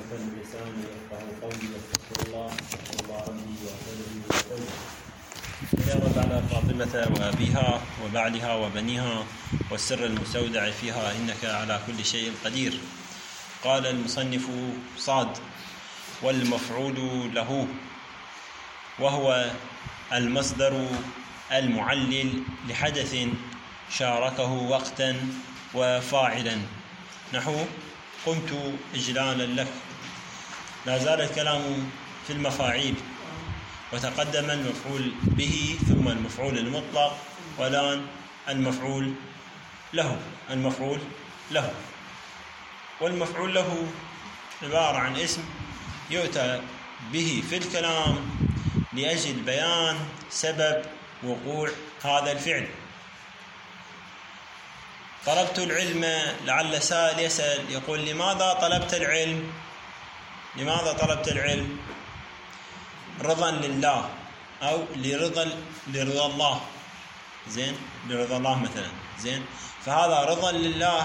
بلساني يفقهوا قولي واستغفر الله ربي وأصلي وسلم. يا رب على فاطمة وأبيها وبعلها وبنيها والسر المستودع فيها إنك على كل شيء قدير. قال المصنف صاد: والمفعول له وهو المصدر المعلل لحدث شاركه وقتا وفاعلا، نحو قمت إجلالا لك. لا زال الكلام في المفاعيل، وتقدم المفعول به ثم المفعول المطلق، والآن المفعول له. والمفعول له عبارة عن اسم يؤتى به في الكلام لأجل بيان سبب وقوع هذا الفعل. طلبت العلم، لعل سائل يسأل يقول: لماذا طلبت العلم؟ لماذا طلبت العلم؟ رضا لله أو لرضا الله، زين، لرضا الله مثلا، زين، فهذا رضا لله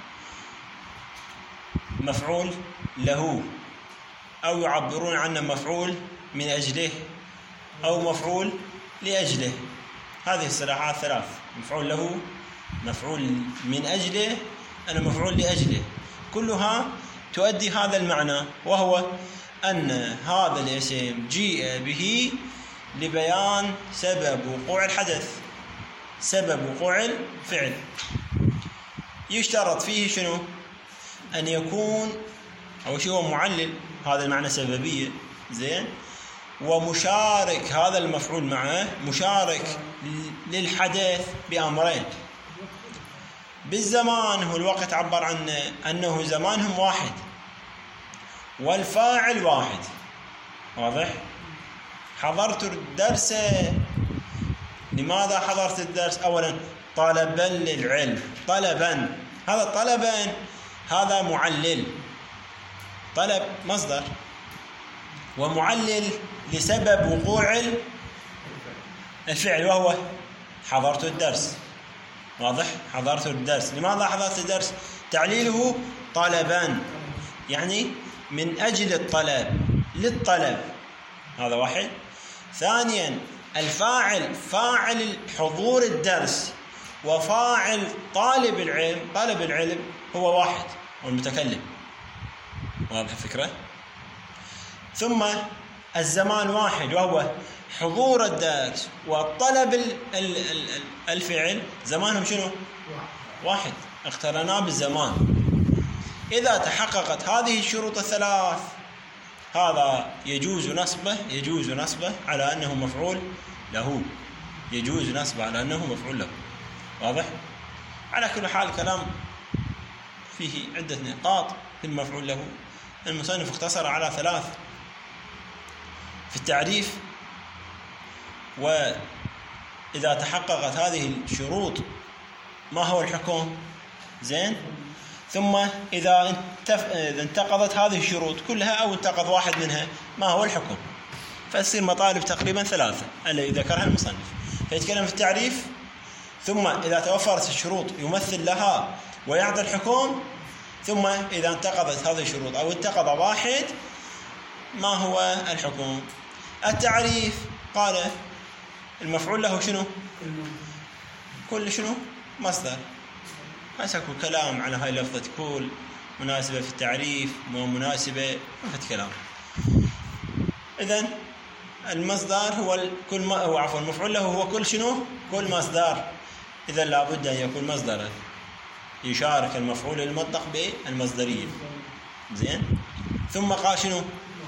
مفعول له، أو يعبرون عنه مفعول من أجله أو مفعول لأجله. هذه الصلاحات ثلاث: مفعول له، مفعول من أجله، أنا مفعول لأجله، كلها تؤدي هذا المعنى، وهو أن هذا الاسم جيء به لبيان سبب وقوع الحدث، سبب وقوع الفعل. يشترط فيه شنو؟ أن يكون أو شيء هو معلل، هذا المعنى سببية، زين، ومشارك هذا المفعول معه، مشارك للحدث بأمرين: بالزمان، هو الوقت عبر عن أنه زمانهم واحد، والفاعل واحد. واضح؟ حضرت الدرس. لماذا حضرت الدرس؟ أولا طلبا للعلم، طلبا، هذا طلبا هذا معلل، طلب مصدر ومعلل لسبب وقوع الفعل، وهو حضرت الدرس. واضح؟ حضرت الدرس. لماذا حضرت الدرس؟ تعليله طلبا، يعني من أجل الطلب، للطلب، هذا واحد. ثانيا الفاعل، فاعل حضور الدرس وفاعل طالب العلم هو واحد، هو المتكلم. واضح الفكرة؟ ثم الزمان واحد، وهو حضور الدرس وطلب الفعل، زمانهم شنو؟ واحد، اقترنا بالزمان. إذا تحققت هذه الشروط الثلاث، هذا يجوز نصبه على أنه مفعول له، يجوز نصبه على أنه مفعول له. واضح؟ على كل حال الكلام فيه عدة نقاط في المفعول له. المصنف اختصر على ثلاث في التعريف، وإذا تحققت هذه الشروط ما هو الحكم؟ زين. ثم إذا انتقضت هذه الشروط كلها أو انتقض واحد منها ما هو الحكم؟ فتصير مطالب تقريبا ثلاثة التي ذكرها المصنف. فيتكلم في التعريف، ثم إذا توفرت الشروط يمثل لها ويعطي الحكم، ثم إذا انتقضت هذه الشروط أو انتقض واحد ما هو الحكم؟ التعريف قال المفعول له شنو؟ كل شنو؟ مصدر. أسكو كلام على هاي لفظة كل مناسبة في التعريف، مو مناسبة في الكلام. إذن المصدر هو المفعول له هو كل شنو؟ كل مصدر. إذن لابد أن يكون مصدرا يشارك المفعول المطلق بالمصدرية. زين. ثم قال شنو؟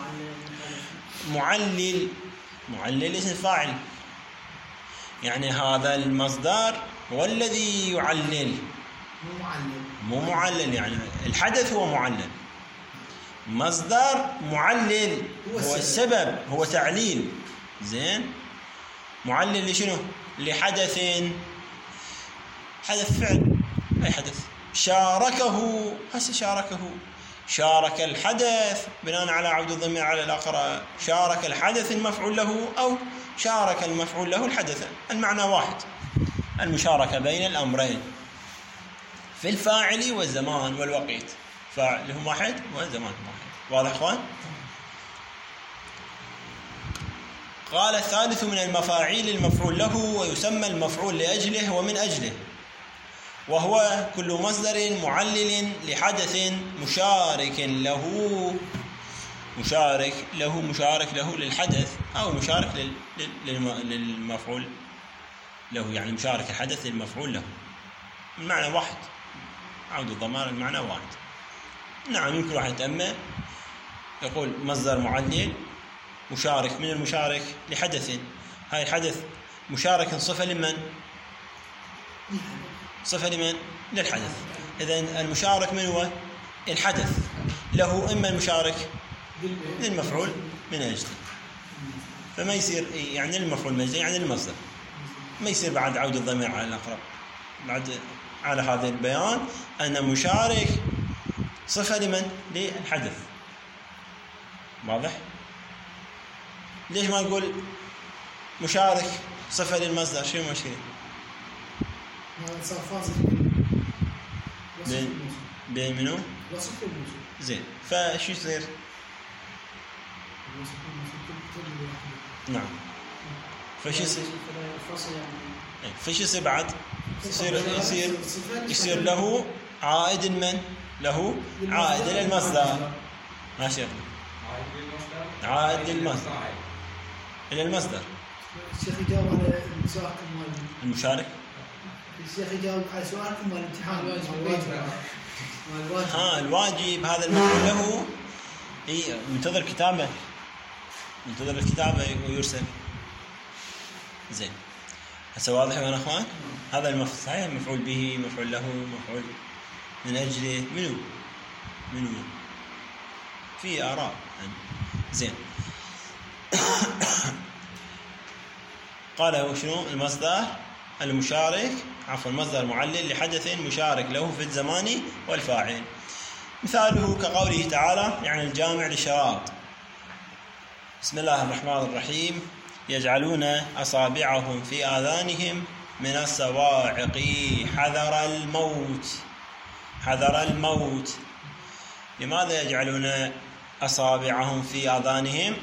معلل اسم فاعل، يعني هذا المصدر هو الذي يعلل، مو معلل، يعني الحدث هو معلل، مصدر معلل هو السبب، هو تعليل. زين. معلل لشنو؟ لحدث، حدث فعل، أي حدث. شارك الحدث بناء على عود الضمير على الأقرأ، شارك الحدث المفعول له أو شارك المفعول له الحدث، المعنى واحد، المشاركة بين الأمرين في الفاعل والزمان والوقت، فاعلهم واحد وزمانهم واحد. واضح اخوان؟ قال الثالث من المفاعيل المفعول له ويسمى المفعول لأجله ومن أجله، وهو كل مصدر معلل لحدث مشارك له للحدث أو مشارك للمفعول له، يعني مشارك الحدث للمفعول له. المعنى واحد، عود الضمائر المعنى واحد. نعم يمكن واحد يتأمل يقول مصدر معلل مشارك من المشارك لحدث، هاي الحدث مشارك صفة لمن؟ صفة لمن؟ للحدث. إذن المشارك من هو؟ الحدث له، إما المشارك للمفعول من أجله، فما يصير يعني المفعول من أجله يعني المصدر، ما يصير بعد عود الضمير على الأقرب بعد على هذا البيان أن مشارك صفة لمن؟ للحدث. واضح؟ ليش ما نقول مشارك صفة للمصدر؟ شو المشكلة؟ بين منو؟ زين، فشو يصير؟ نعم، فشو يصير؟ فشو يصير بعد؟ يصير له عائد من؟ له عائد للمصدر. ماشي، عائد للمصدر إلى المصدر. الشيخ يجاوب على سؤالكم مال المشارك. الشيخ يجاوب على سؤالكم مال الامتحان الواجب هذا المفعول له منتظر الكتابة ويرسل. زين، هسه واضح يا اخوان؟ هذا المفعول صحيح، مفعول به، مفعول له، مفعول من اجله، منو في آراء يعني. زين قال هو شنو المصدر المشارك، مصدر معلل لحدث مشارك له في الزمان والفاعل. مثاله كقوله تعالى يعني الجامع للشراط. بسم الله الرحمن الرحيم. يجعلون أصابعهم في آذانهم من الصواعق حذر الموت. لماذا يجعلون أصابعهم في آذانهم؟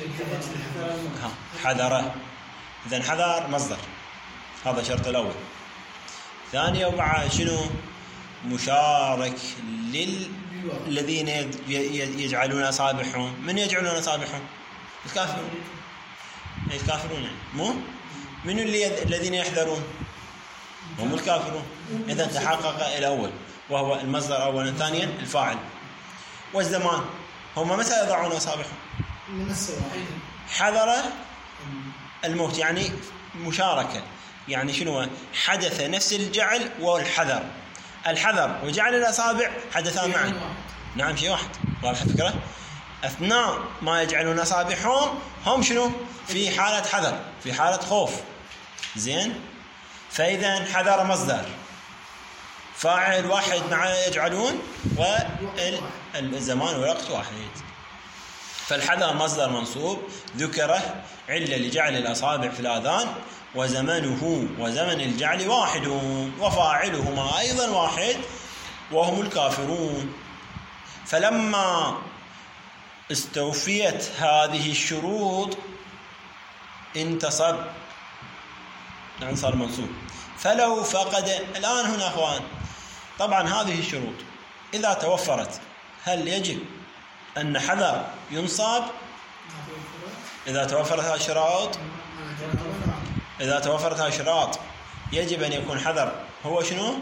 حذر. إذن حذر مصدر، هذا الشرط الأول. ثانيا وبعد شنو؟ مشارك للذين يجعلون أصابعهم. من يجعلون أصابعهم؟ الكافرون يعني. مو من الذين يحذرون؟ هم الكافرون. إذن تحقق الأول وهو المصدر أولا، ثانيا الفاعل. والزمان هم متى يضعون أصابعهم؟ من السواعق. حذر الموت يعني مشاركة، يعني شنو؟ حدث نفس الجعل والحذر. الحذر وجعل الأصابع حدثان معا. نعم، شيء واحد. واضح الفكرة؟ أثناء ما يجعلون أصابعهم هم شنو؟ في حالة حذر، في حالة خوف. زين، فإذا حذر مصدر، فاعل واحد مع يجعلون، والزمان والوقت واحد. فالحذر مصدر منصوب ذكره علة لجعل الأصابع في الآذان، وزمنه وزمن الجعل واحد، وفاعلهما أيضا واحد وهم الكافرون. فلما استوفيت هذه الشروط انتصب، يعني صار منصوب. فلو فقد، الآن هنا أخوان طبعا هذه الشروط إذا توفرت هل يجب أن حذر ينصب؟ إذا توفرت هذه الشروط يجب أن يكون حذر هو شنو؟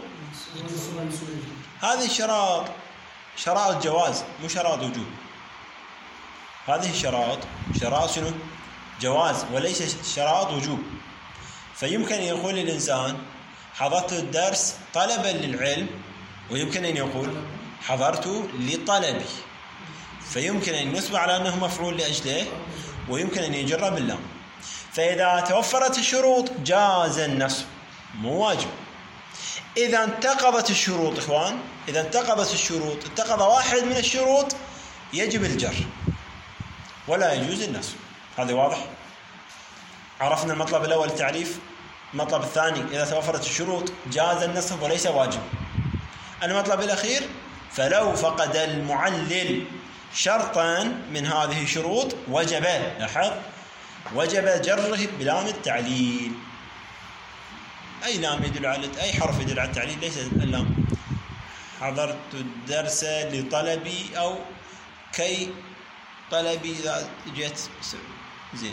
هذه الشراط شراط جواز مو شراط وجوب. هذه شراط شنو؟ جواز وليس شراط وجوب. فيمكن أن يقول الإنسان حضرت الدرس طلبا للعلم، ويمكن أن يقول حضرت لطلبي، فيمكن أن ينصب على أنه مفعول لأجله، ويمكن أن يجر باللام. فإذا توفرت الشروط جاز النصب، مو واجب. إذا انتقضت الشروط إخوان، إذا انتقضت الشروط، انتقض واحد من الشروط، يجب الجر ولا يجوز النصب. هذا واضح؟ عرفنا المطلب الأول التعريف. المطلب الثاني إذا توفرت الشروط جاز النصب وليس واجب. المطلب الأخير فلو فقد المعلل شرطا من هذه الشروط وجب، لاحظ، وجب جره بلام التعليل. أي لام يدل على أي حرف يدل على التعليل، ليس اللام. حضرت الدرس لطلبي أو كي طلبي إذا جت زين.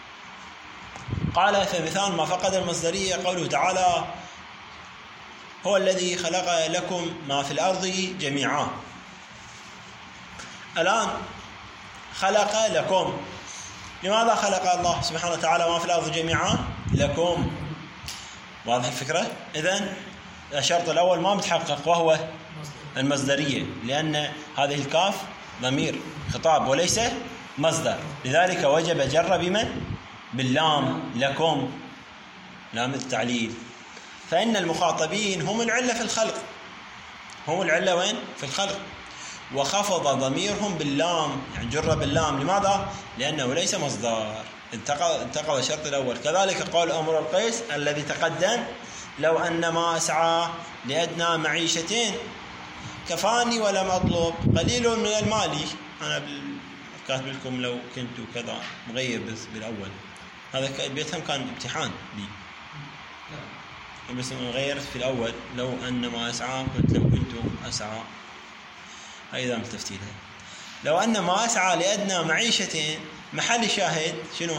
قال فمثال ما فقد المصدرية قوله تعالى هو الذي خلق لكم ما في الأرض جميعا. الآن خلق لكم، لماذا خلق الله سبحانه وتعالى ما في الأرض جميعا؟ لكم. واضح الفكرة؟ إذن الشرط الأول ما متحقق وهو المصدرية، لأن هذه الكاف ضمير خطاب وليس مصدر، لذلك وجب جر بمن؟ باللام، لكم، لام التعليل. فإن المخاطبين هم العلة في الخلق، هم العلة وين؟ في الخلق. وخفض ضميرهم باللام، يعني جر باللام، لماذا؟ لأنه ليس مصدر، انتقض الشرط الأول. كذلك قول أمر القيس الذي تقدم لو أن ما أسعى لأدنى معيشتين كفاني ولم أطلب قليل من المال. أنا كاتب لكم لو كنت كذا مغير بس بالأول، هذا بيتهم كان امتحان بي، بس غيرت في الأول لو أن ما أسعى قلت لو كنت أسعى. أيضا التفتيلها لو أن ما أسعى لأدنى معيشتين، محل شاهد شنو؟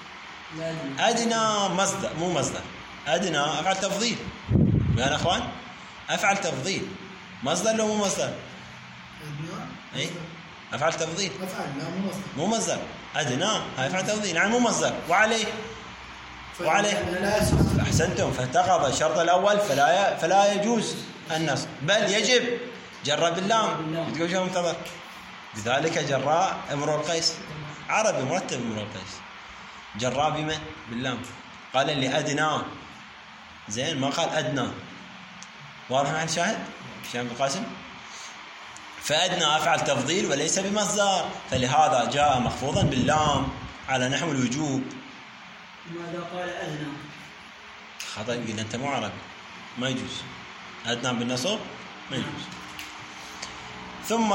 أدنى مصدر، مو مصدر، أدنى أفعل تفضيل. يا أخوان أفعل تفضيل مصدر لو مو مصدر؟ أي أفعل تفضيل، أفعل لا مو مصدر، أدنى أفعل تفضيل يعني مو مصدر. وعليه أحسنتم، فانتقض الشرط الأول فلا يجوز النصب، بل يجب جر باللام. تقول شو منتظر؟ لذلك جراء امرؤ القيس، عربي مرتب امرؤ القيس، جراء بمن؟ باللام. قال لي أدنى، زين، ما قال أدنى. واضح مع الشاهد؟ الشيخ عبد القاسم. فأدنى أفعل تفضيل وليس بمصدر، فلهذا جاء مخفوضا باللام على نحو الوجوب. لماذا قال أدنى؟ خطأ، يقول أنت مو عربي، ما يجوز أدنى بالنصب، ما يجوز. ثم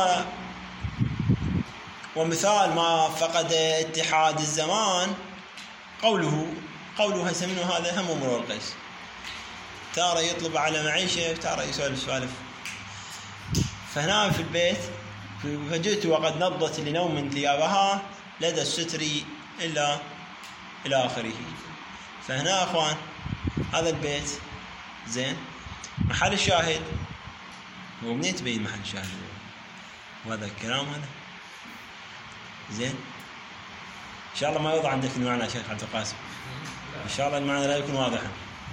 ومثال ما فقد اتحاد الزمان قوله هسه منه هذا هم امرؤ القيس، تارة يطلب على معيشة، تارة يسولف. فهنا في البيت فجئت وقد نضت لنوم ثيابها لدى الستر إلى آخره. فهنا أخوان هذا البيت زين، محل الشاهد ومنين تبين محل الشاهد؟ وهذا الكلام هذا زين. إن شاء الله ما يوضع عندك المعنى شيخ عبد القاسم، إن شاء الله المعنى لا يكون واضحا.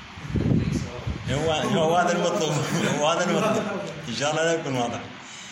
هو هذا المطلوب، إن شاء الله لا يكون واضح.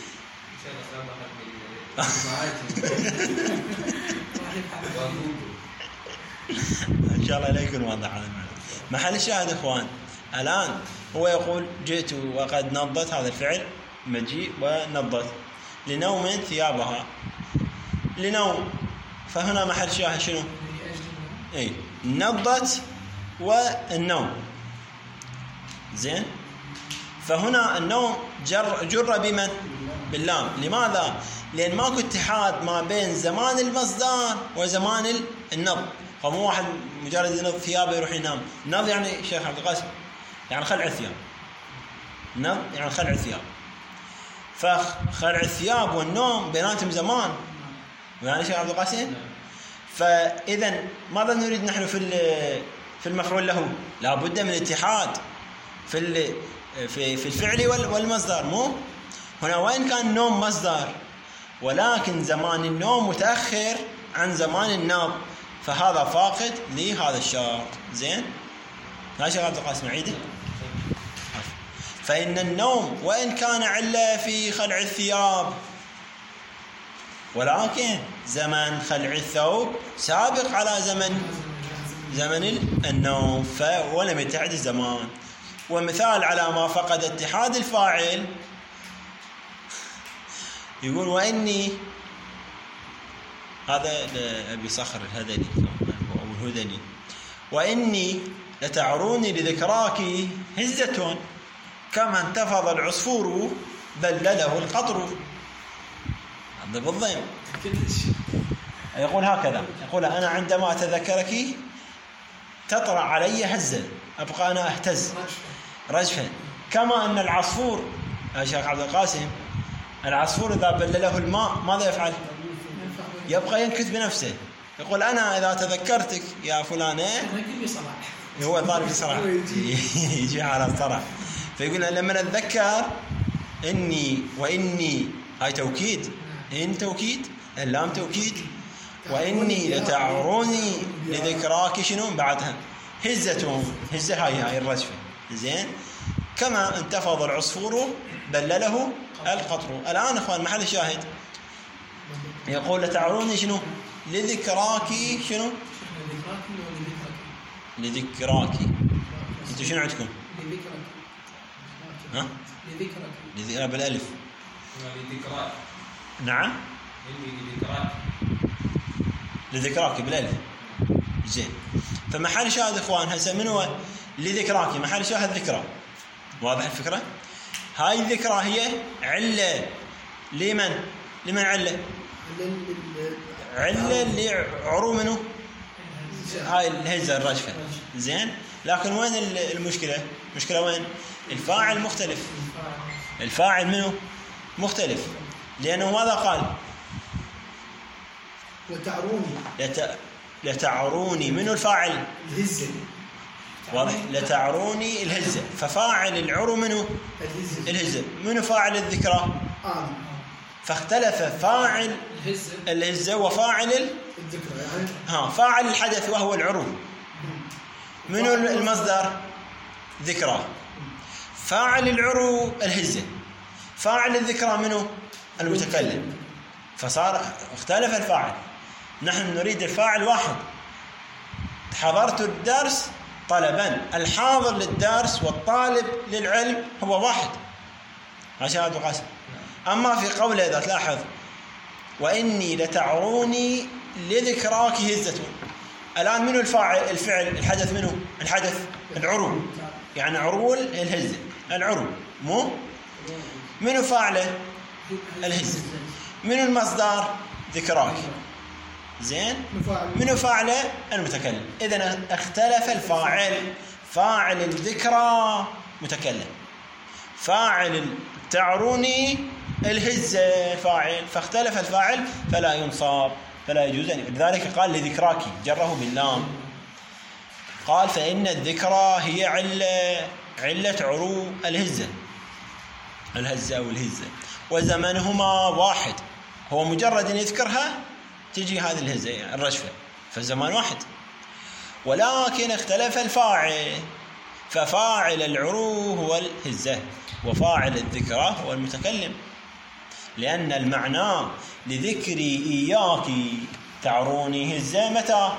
إن شاء الله لا يكون واضح هذا المعنى. محل الشاهد إخوان الآن هو يقول جئت وقد نضت، هذا الفعل مجيء ونضت لنوم ثيابها، لنوم، فهنا محل شاهد شنو؟ اي نضت والنوم، زين. فهنا النوم جر بمن؟ باللام. لماذا؟ لأن ماكو اتحاد ما بين زمان المصدر وزمان النض، فمو واحد مجرد ينض ثيابه يروح ينام. نض يعني شيخ عبد القاسم يعني خلع الثياب، نض يعني خلع الثياب، فخلع الثياب والنوم بيناتهم زمان، يعني شيخ عبد القاسم. فإذا ماذا نريد نحن في المفعول له؟ لا بد من اتحاد في الفعل والمصدر. مو هنا وين كان النوم مصدر، ولكن زمان النوم متأخر عن زمان النض، فهذا فاقد لهذا الشرط. زين، ها شيخ عبد القاسم عيده. فإن النوم وإن كان علة في خلع الثياب، ولكن زمن خلع الثوب سابق على زمن النوم، ولم يتحد الزمان. ومثال على ما فقد اتحاد الفاعل يقول وإني، هذا أبي صخر الهذلي أو الهذلي، وإني لتعروني لذكراك هزة كما انتفض العصفور بلله القطر. هذا بالضم. كلش. يقول هكذا، يقول أنا عندما أتذكرك تطرأ علي هزة، أبقى أنا أهتز رجفا، كما أن العصفور يا شيخ عبد القاسم، العصفور إذا بلله الماء ماذا يفعل؟ يبقى ينكت بنفسه. يقول أنا إذا تذكرتك يا فلانة، هو ضارب صراحة يجي على الصراحة، فيقول لما أتذكر إني وإني، هاي توكيد، إن توكيد، اللام توكيد، وإني لتعروني لذكراك شنو بعدها؟ هزة، هزة هاي الرجفة. زين، كما انتفض العصفور بلله القطر. الآن أخوان محل الشاهد يقول لتعروني شنو؟ لذكراك شنو؟ لذكراك. انتوا شنو عندكم؟ ها؟ لذكراك بالالف. لذكراك. نعم. لذكراك. لذكراك بالالف. زين. فمحل شاهد اخوان هسه من هو لذكراك؟ محل شاهد ذكرى. واضح الفكرة؟ هاي الذكرى هي علة لمن؟ لمن علة؟ علة لعرو منه هاي الهزة الرجفة. زين، لكن وين المشكلة؟ المشكلة وين؟ الفاعل مختلف. الفاعل منه مختلف، لأنه ماذا قال؟ لتعروني منه الفاعل الهزة. واضح؟ لتعروني الهزة، ففاعل العرو منه الهزة، منه فاعل الذكرى؟ فاختلف فاعل الهزة وفاعل الذكرى يعني فاعل الحدث وهو العرو. منو المصدر؟ ذكرى. فاعل العرو الهزة، فاعل الذكرى منو؟ المتكلم. فصار اختلف الفاعل. نحن نريد الفاعل واحد. حضرت الدرس طلبا، الحاضر للدرس والطالب للعلم هو واحد. عشان هذا قاسم. أما في قوله إذا تلاحظ وإني لتعروني لذكراك هزة، الآن منو الفاعل؟ الفعل، الحدث منو؟ الحدث العرو، يعني عرو الهزة، العرو. مو منو فاعله؟ الهزة. منو المصدر؟ ذكراك. زين، منو فاعله؟ المتكلم. إذن اختلف الفاعل. فاعل الذكرى متكلم، فاعل تعروني الهزة فاعل، فاختلف الفاعل فلا ينصاب، فلا يجوز أن. لذلك قال لذكراك، جره باللام. قال فإن الذكرى هي علة عرو الهزة، الهزة والهزة، وزمنهما واحد. هو مجرد أن يذكرها تجي هذه الهزة الرجفة، فالزمان واحد. ولكن اختلف الفاعل، ففاعل العرو هو الهزة، وفاعل الذكرى هو المتكلم. لأن المعنى لذكري إياك تعروني هزة متى؟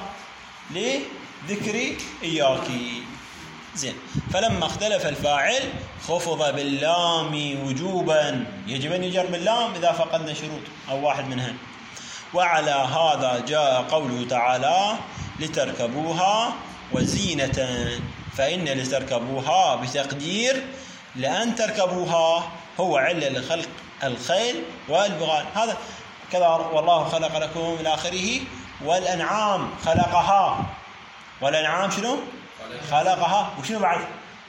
لذكري إياك. زين، فلما اختلف الفاعل خفض باللام وجوبا، يجب أن يجر باللام إذا فقدنا شروط أو واحد منها. وعلى هذا جاء قوله تعالى لتركبوها وزينة، فإن لتركبوها بتقدير لأن تركبوها هو علة لخلق الخيل والبغال. هذا كذا، والله خلق لكم إلى آخره. والأنعام خلقها، والأنعام شنو؟ خلقها. وشنو بعد؟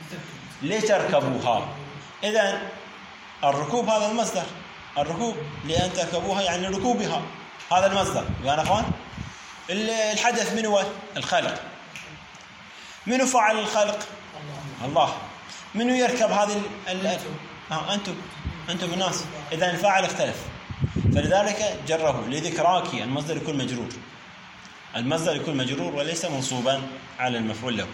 لتركبوها. إذن الركوب هذا المصدر، الركوب لأن تركبوها يعني ركوبها، هذا المصدر. يعني أخوان الحدث من هو؟ الخلق. منو فعل الخلق؟ الله. منو يركب هذه أنتم الناس. إذا الفاعل اختلف، فلذلك جره لذكراك. المصدر يكون مجرور، المصدر يكون مجرور وليس منصوبا على المفعول له.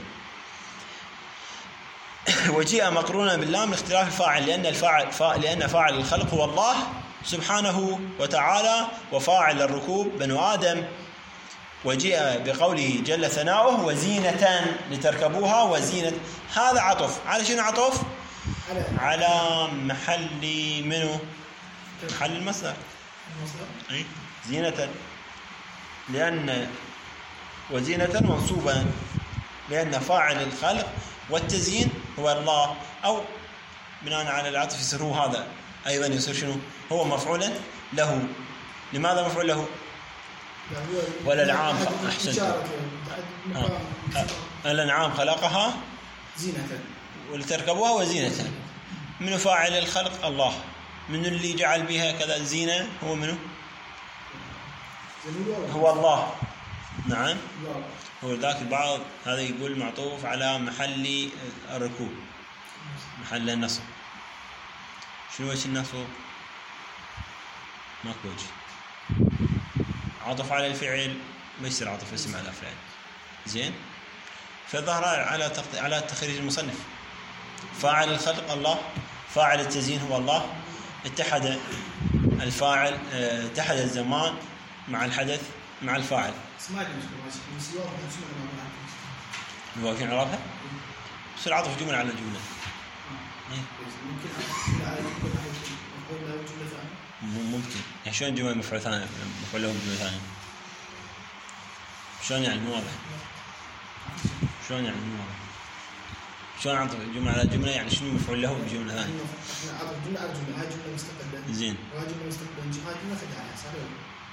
وجيء مقرونا باللام لاختلاف الفاعل، لأن فاعل الخلق هو الله سبحانه وتعالى، وفاعل الركوب بنو آدم. وجيء بقوله جل ثناؤه وزينة لتركبوها وزينة. هذا عطف على شنو؟ عطف على محل منه؟ محل المصدر. زينة، لأن وزينة منصوبة، لأن فاعل الخلق والتزيين هو الله، أو بناء على العطف يصير هو هذا أيضا يصير شنو؟ هو مفعولا له. لماذا مفعول له؟ والأنعام أحسنت. الأنعام خلقها زينة ولتركبوها وزينة. من فاعل الخلق؟ الله. من اللي جعل بها كذا زينة؟ هو منه؟ هو الله. نعم. هو ذاك البعض هذا يقول معطوف على محل الركوب، محل النصب. شنو وجه النصب؟ ماكو وجه. عطف على الفعل ما يصير عطف اسم على فعل. زين. فظهر على تخريج المصنف. فاعل الخلق الله، فاعل التزيين هو الله. اتحد الفاعل، اتحد الزمان مع الحدث مع الفاعل. واقفين عرفها؟ يصير عطف جملة على جملة. ممكن. يعني شلون جملة مفعول ثاني مفعول له بجملة ثانية؟ شلون يعني مو واضح؟ شلون يعني مو واضح؟ شلون عطف جملة على جملة؟ يعني شنو مفعول له بجملة ثانية؟ احنا عطف جملة على جملة، هاي جملة مستقلة. زين. وهاي جملة مستقلة، هاي جملة خدعة صحيح.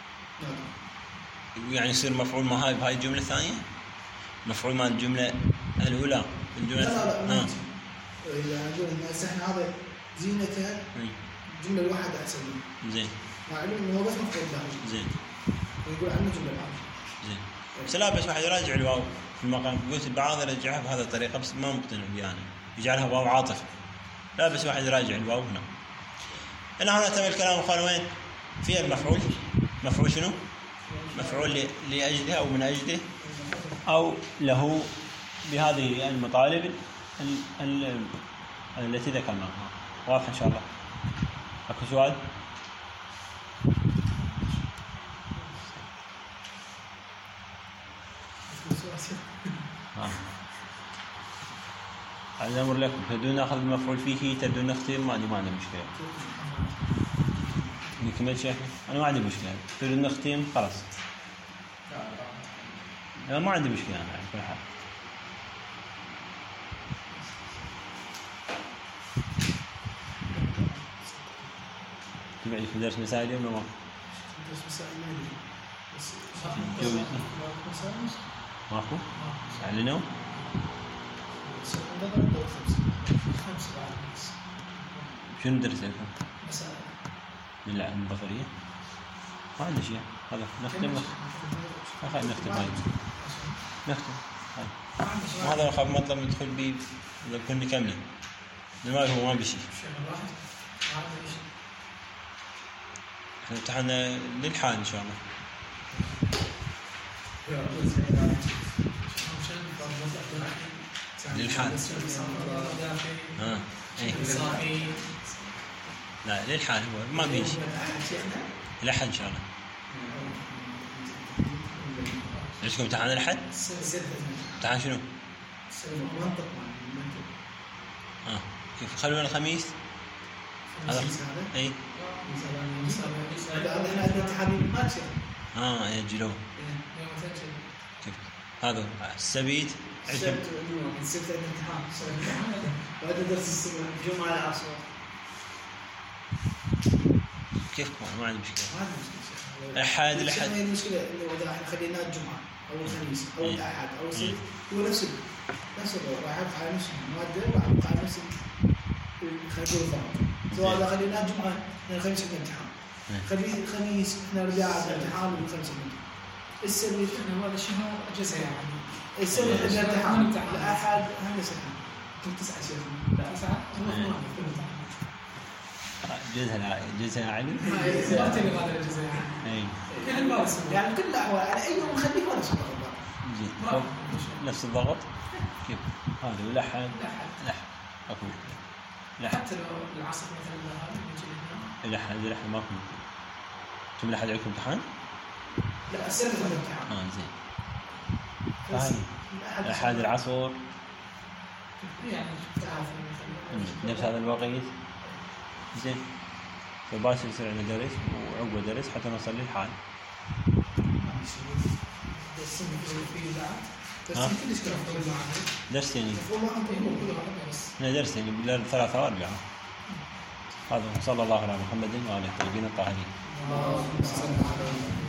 يعني يصير مفعول ما هاي بهاي الجملة الثانية؟ مفعول مال الجملة الأولى الجملة لا يعني أقول هسه احنا هذا زينتها الجملة الواحدة أحسن. زين. مع علم إنه هو بس مفعول له. زين. ويقول عنه جملة الواحدة. زين. بس لا، بس واحد يراجع الواو في المقام. قلت البعض يرجعها بهذه الطريقة بس ما مقتنع بها أنا، يجعلها واو عاطفة. لا، بس واحد يراجع الواو هنا. هنا تم الكلام. قال وين؟ في المفعول. مفعول شنو؟ مفعول لأجله أو من أجله أو له بهذه المطالب التي ذكرناها. واضح إن شاء الله؟ أكو سؤال؟ الأمر لكم. تبدون ناخذ المفعول فيه، تبدون نختم. ما عندي مشكلة. نكمل شيء. أنا ما عندي مشكلة. تبدون نختم خلاص. أنا ما عندي مشكلة أنا على كل حال. تبعي في درس مسائل اليوم ولا ما؟ درس مسائل ما أدري. ماكو؟ أعلنوا؟ شنو درس لكم؟ من البصرية؟ ما عندي شيء. هذا نختم. نختم هاي. نختم هاي. وهذا خاف مطلب ندخل بيه إذا كنا كملين. المال هو ما بشي. احنا امتحنا للحال إن شاء الله. للحال. ايه. لا للحال هو ما بيجي. للحد إن شاء الله. عندكم امتحان الأحد؟ امتحان شنو؟ كيف خلونا الخميس؟ هذا اي. هذا عندنا امتحان ماكر. يأجلوه. كيف؟ هذا السبت. السبت الامتحان. وهذا درس السبت الجمعة العصر. كيفكم؟ ما عندي مشكلة. ما عندي مشكلة. الأحد المشكلة إنه إذا إحنا خليناه الجمعة أو الخميس أو الأحد أو السبت هو نفس راح يبقى على نفس المادة راح يبقى على نفس خلينا نقول الضغط. سواء إذا خليناه الجمعة الخميس عندنا امتحان. الخميس إحنا الأربعاء عندنا امتحان والخميس عندنا امتحان. السبت إحنا هذا الشهر أجازة يعني. السبت عندنا امتحان. الأحد هندسة امتحان. كل 9 شهور. لا 9. جزء علم. يعني كل الأحوال على أي يوم نخليه ولا نفس الضغط. نفس الضغط. كيف؟ هذا الأحد. أكو. حتى لو العصر مثلا هذا الأحد ماكو. ثم الأحد عندكم امتحان؟ لا السبت عندنا امتحان. زين. الأحد العصر. يعني نفس هذا الوقت. زين. فباشر يصير عندنا درس وعقبه درس حتى نوصل للحال. درس يعني. درس يعني 3 و4. هذا صلى الله على محمد وعلى الطيبين الطاهرين. اللهم صل على